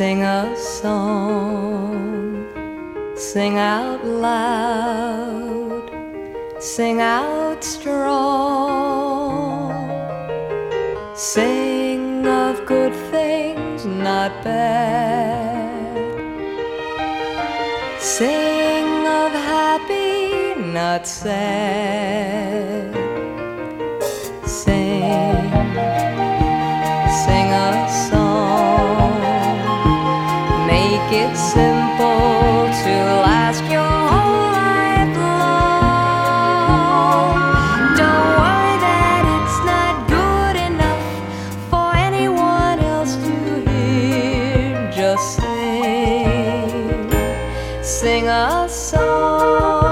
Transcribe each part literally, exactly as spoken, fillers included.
Sing a song, sing out loud, sing out strong. Sing of good things, not bad. Sing of happy, not sad. Sing, sing a song. Make it simple to last your whole life long. Don't worry that it's not good enough for anyone else to hear. Just sing, sing a song.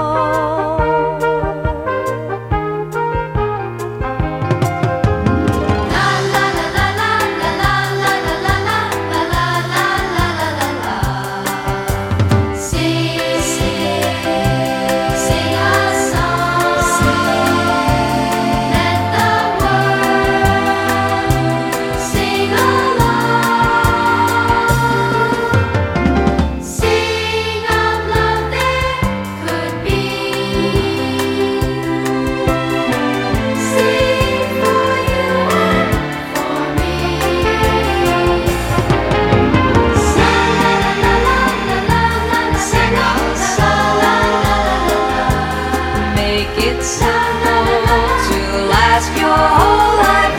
It's simple to last your whole life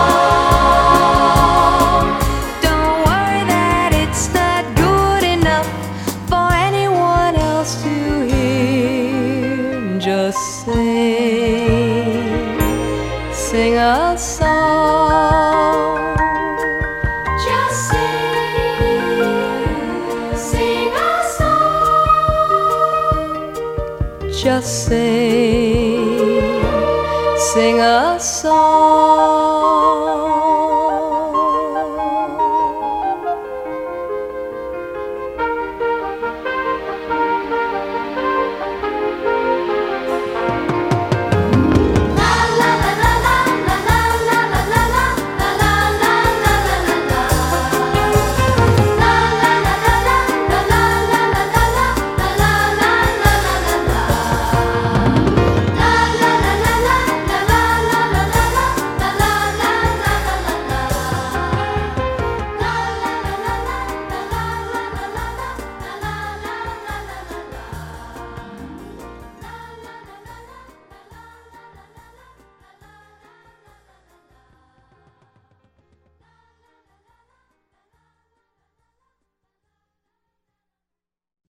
long. Don't worry that it's not good enough for anyone else to hear. Just sing, sing a song. Just sing, sing a song. Just sing, sing a song.